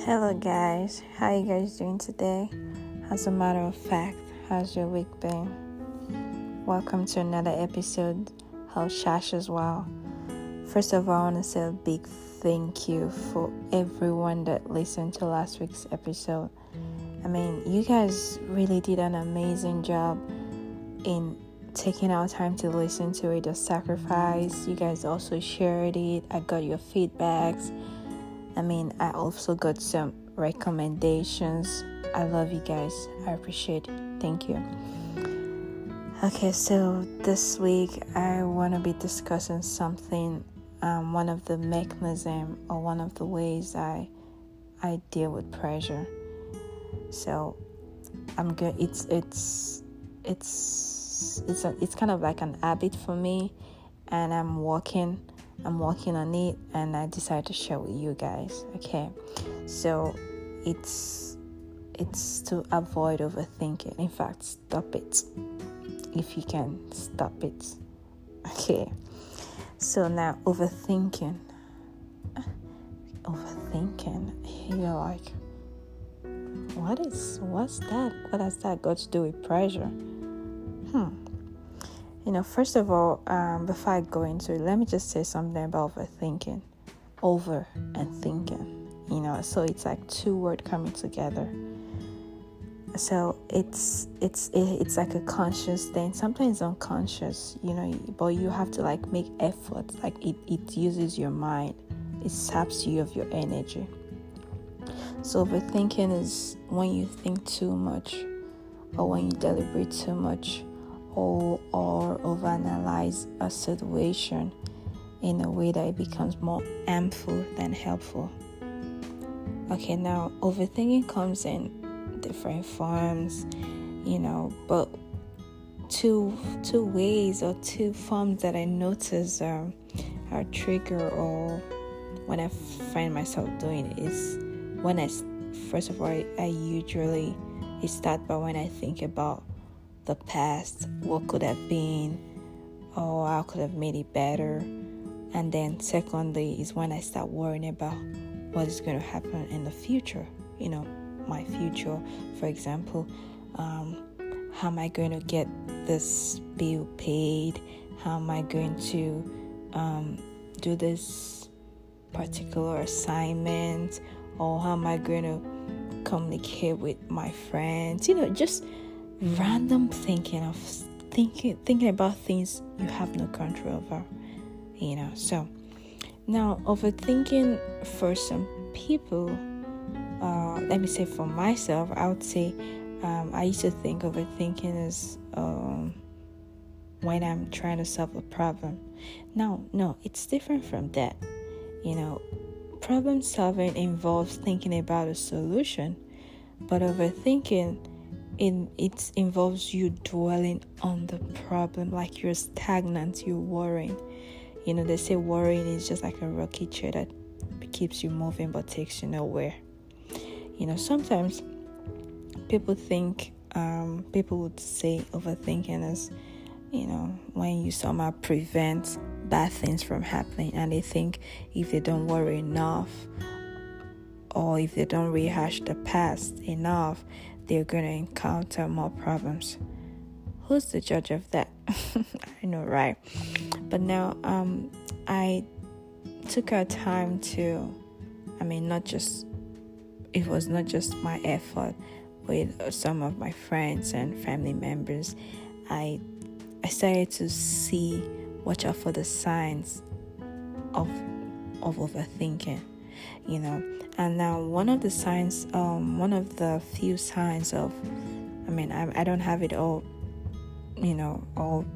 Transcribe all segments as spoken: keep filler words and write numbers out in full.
Hello guys, how you guys doing today? As a matter of fact, how's your week been? Welcome to another episode of Shasha's Wow. First of all, I want to say a big thank you for everyone that listened to last week's episode. I mean, you guys really did an amazing job in taking our time to listen to it, the sacrifice. You guys also shared it. I got your feedbacks. I mean, I also got some recommendations. I love you guys. I appreciate it. Thank you. Okay, so this week I want to be discussing something, um, one of the mechanism or one of the ways I I deal with pressure. So I'm good. It's it's it's it's a, it's kind of like an habit for me, and I'm working. I'm working on it, and I decided to share with you guys. Okay, so it's it's to avoid overthinking. In fact, stop it if you can. Stop it. Okay. So now overthinking. Overthinking. You're like, what is what's that? What has that got to do with pressure? Hmm. You know, first of all, um, before I go into it, let me just say something about overthinking. Over and thinking. You know, so it's like two words coming together. So it's it's it's like a conscious thing. Sometimes unconscious, you know, but you have to like make effort. Like it, it uses your mind. It saps you of your energy. So overthinking is when you think too much, or when you deliberate too much, or or overanalyze a situation in a way that it becomes more harmful than helpful. Okay, now overthinking comes in different forms, you know, but two two ways or two forms that I notice are, are trigger or when I find myself doing it is when I, first of all, I, I usually, it starts by when I think about the past, what could have been, or how could have made it better. And then secondly is when I start worrying about what is going to happen in the future, you know, my future. For example, um, how am I going to get this bill paid? How am I going to um, do this particular assignment? Or how am I going to communicate with my friends? You know, just random thinking of thinking thinking about things you have no control over, you know. So now overthinking for some people, uh let me say for myself, I would say um I used to think overthinking is um when I'm trying to solve a problem. Now no it's different from that. You know, problem solving involves thinking about a solution, but overthinking In, it involves you dwelling on the problem, like you're stagnant, you're worrying. You know, they say worrying is just like a rocket chair that keeps you moving but takes you nowhere. You know, sometimes people think, um, people would say overthinking is, you know, when you somehow prevent bad things from happening, and they think if they don't worry enough, or if they don't rehash the past enough, they're going to encounter more problems. Who's the judge of that? I know, right? But now, um, I took our time to, I mean, not just, it was not just my effort with some of my friends and family members. I, I started to see, watch out for the signs of, of overthinking, you know. And now one of the signs, um, one of the few signs of, I mean, I, I don't have it all, you know, all,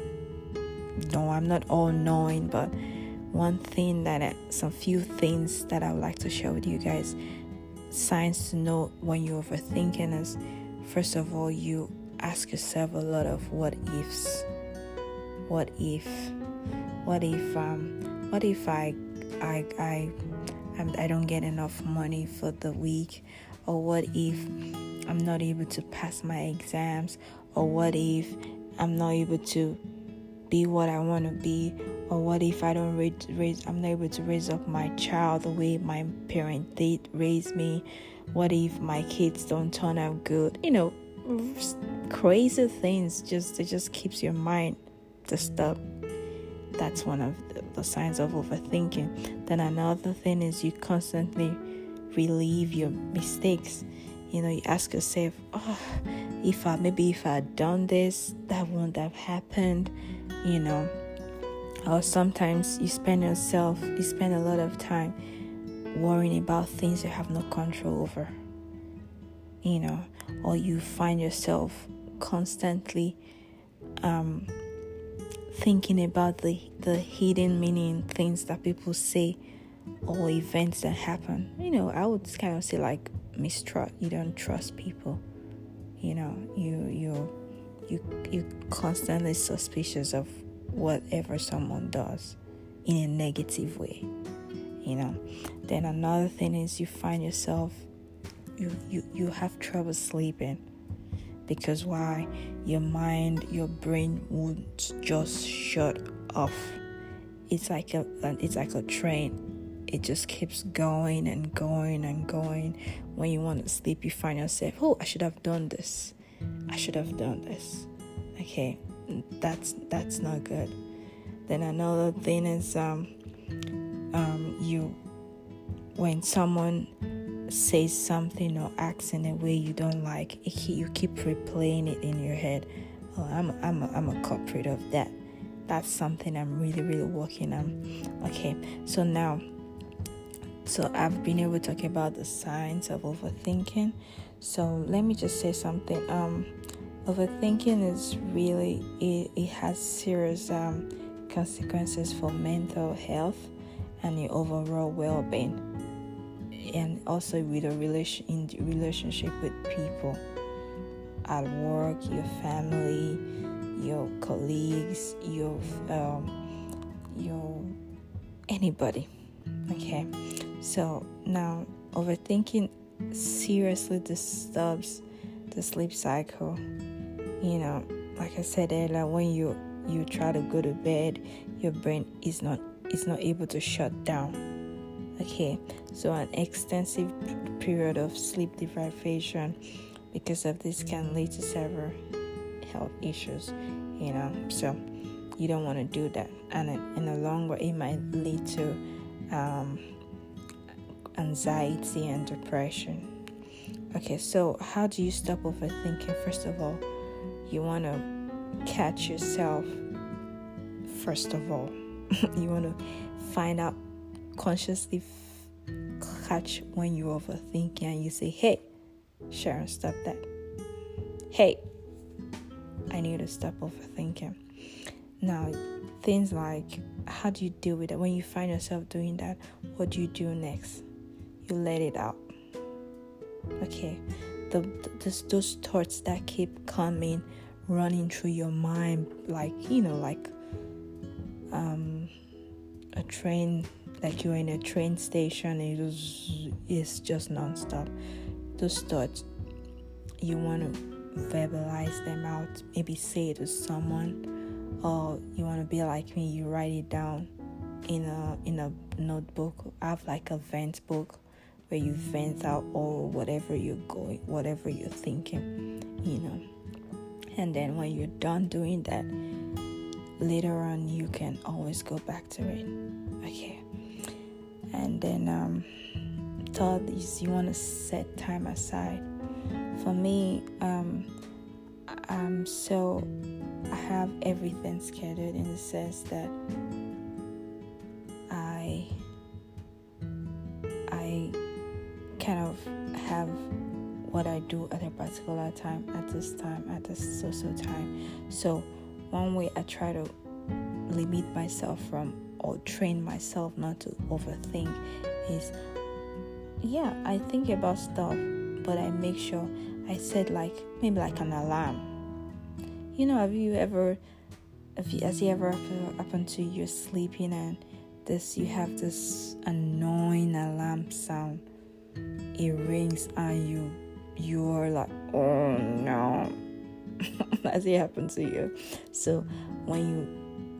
no, I'm not all knowing, but one thing that, I, some few things that I would like to share with you guys, signs to know when you're overthinking is, first of all, you ask yourself a lot of what ifs. What if, what if, um, what if I, I, I, I don't get enough money for the week? Or what if I'm not able to pass my exams? Or what if I'm not able to be what I want to be? Or what if I don't raise, raise I'm not able to raise up my child the way my parent did raise me? What if my kids don't turn out good? You know, crazy things. Just it just keeps your mind disturbed. That's one of the, the signs of overthinking. Then another thing is you constantly relive your mistakes. You know, you ask yourself, oh, if I maybe if I had done this, that wouldn't have happened. You know. Or sometimes you spend yourself, you spend a lot of time worrying about things you have no control over, you know, or you find yourself constantly um, thinking about the, the hidden meaning, things that people say or events that happen. You know, I would kind of say like mistrust. You don't trust people. You know, you you you you constantly suspicious of whatever someone does in a negative way, you know. Then another thing is you find yourself you you, you have trouble sleeping because why? Your mind, your brain won't just shut off. It's like a it's like a train. It just keeps going and going and going. When you want to sleep, you find yourself, oh, I should have done this. I should have done this. Okay. That's that's not good. Then another thing is um, um, you when someone says something or acts in a way you don't like, it, you keep replaying it in your head. Oh, I'm I'm a, I'm a culprit of that. That's something I'm really really working on. Okay, so now, so I've been able to talk about the signs of overthinking. So let me just say something. Um. Overthinking is really, it, it has serious um, consequences for mental health and your overall well-being, and also with a relation in relationship with people at work, your family, your colleagues, your um, your anybody. Okay, so now overthinking seriously disturbs the sleep cycle. You know, like I said earlier, when you you try to go to bed, your brain is not is not able to shut down. Okay, so an extensive period of sleep deprivation because of this can lead to several health issues. You know, so you don't want to do that, and in the long run, it might lead to um, anxiety and depression. Okay, so how do you stop overthinking? First of all, you want to catch yourself. First of all, you want to find out, consciously f- catch when you're overthinking and you say, hey, Sharon, stop that. Hey, I need to stop overthinking. Now, things like, how do you deal with it? When you find yourself doing that, what do you do next? You let it out. Okay, the, the those thoughts that keep coming, running through your mind, like you know, like um, a train, like you're in a train station, it is it's just nonstop. Those thoughts, you want to verbalize them out, maybe say it to someone, or you want to be like me, you write it down in a in a notebook. I have like a vent book where you vent out all whatever you're going, whatever you're thinking, you know. And then when you're done doing that, later on you can always go back to it. Okay. And then um, third is you want to set time aside. For me, um, I'm so I have everything scheduled in the sense that I I kind of have what I do at a particular time, at this time, at this so-so time. So one way I try to limit myself from or train myself not to overthink is, yeah, I think about stuff, but I make sure I set like, maybe like an alarm. You know, have you ever, have you, has it ever happened to you, you're sleeping and this, you have this annoying alarm sound, it rings and you you're like, oh no. Has it happened to you? So when you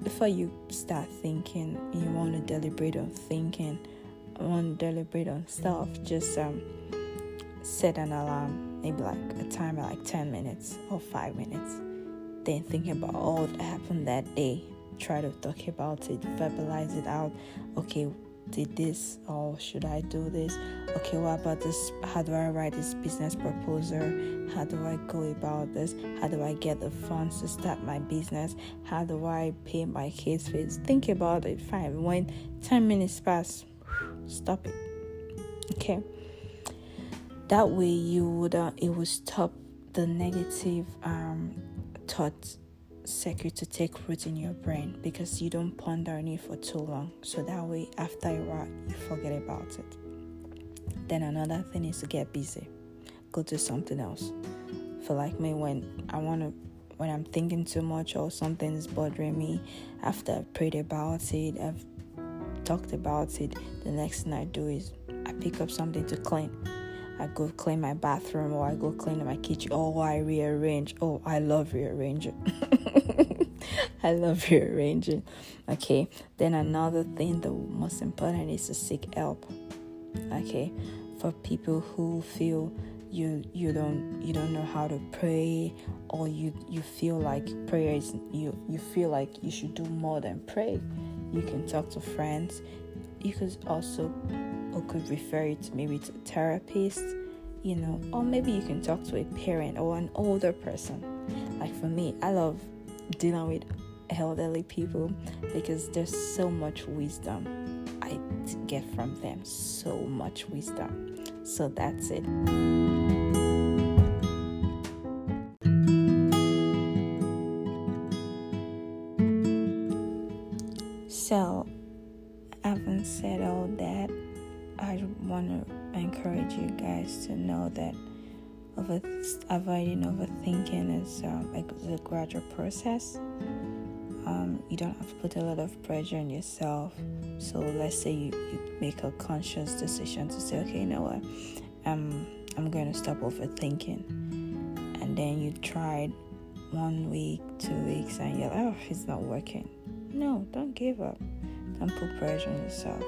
before you start thinking, you want to deliberate on thinking, want to deliberate on stuff, just um set an alarm, maybe like a timer, like ten minutes or five minutes. Then think about all that happened that day. Try to talk about it, verbalize it out. Okay, did this, or should I do this? Okay, what about this? How do I write this business proposal? How do I go about this? How do I get the funds to start my business? How do I pay my kids' fees? Think about it. Fine. When ten minutes pass, stop it. Okay. That way, you would uh, it will stop the negative um thoughts circuit to take root in your brain, because you don't ponder on it for too long. So that way, after a while, you forget about it. Then another thing is to get busy. Go do something else. For like me, when I want to, when I'm thinking too much or something is bothering me, after I've prayed about it, I've talked about it, the next thing I do is I pick up something to clean. I go clean my bathroom, or I go clean my kitchen, or I rearrange. Oh, I love rearranging. I love rearranging. Okay. Then another thing, the most important, is to seek help. Okay. For people who feel you you don't you don't know how to pray, or you you feel like prayer is you you feel like you should do more than pray, you can talk to friends. You could also or could refer it maybe to a therapist, you know, or maybe you can talk to a parent or an older person. Like for me, I love dealing with elderly people because there's so much wisdom I get from them, so much wisdom. So that's it. So, having said all that, I want to encourage you guys to know that over avoiding overthinking is um, a, a gradual process. Um, you don't have to put a lot of pressure on yourself. So let's say you, you make a conscious decision to say, okay, you know what, um, I'm going to stop overthinking. And then you tried one week, two weeks, and you're like, oh, it's not working. No, don't give up. Don't put pressure on yourself.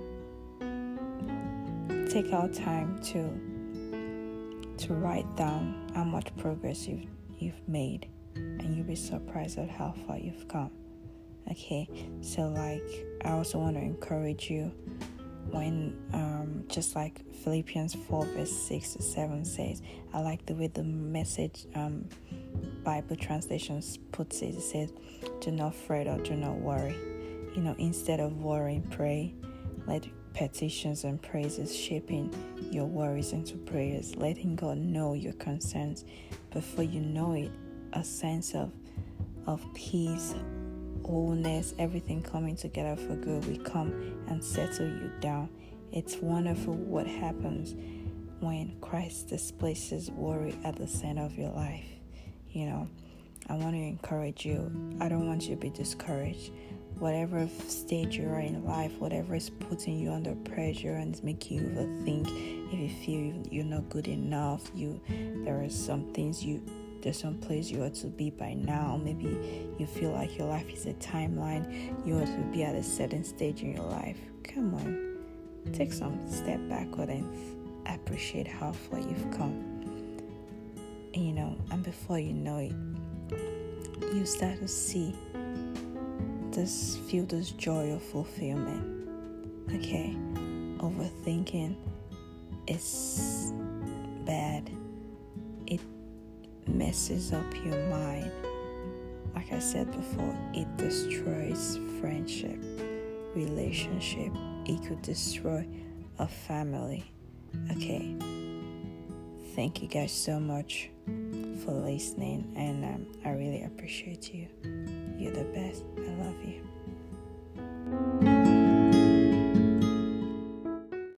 Take out time to to write down how much progress you've you've made, and you'll be surprised at how far you've come. Okay, so like I also want to encourage you when um just like Philippians four verse six to seven says, I like the way the Message um Bible translations puts it. It says, do not fret or do not worry. You know, instead of worrying, pray. Let petitions and praises shaping your worries into prayers, letting God know your concerns. Before you know it, a sense of of peace, wholeness, everything coming together for good will come and settle you down. It's wonderful what happens when Christ displaces worry at the center of your life. You know, I want to encourage you. I don't want you to be discouraged. Whatever stage you are in life, whatever is putting you under pressure and is making you overthink, if you feel you're not good enough, you there are some things you there's some place you ought to be by now. Maybe you feel like your life is a timeline. You ought to be at a certain stage in your life. Come on, take some step backward and appreciate how far you've come. And, you know, and before you know it, you start to see this feel this joy of fulfillment. Okay, overthinking is bad. It messes up your mind. Like I said before, it destroys friendship, relationship. It could destroy a family. Okay, thank you guys so much for listening, and um, I really appreciate you. You're the best. I love you.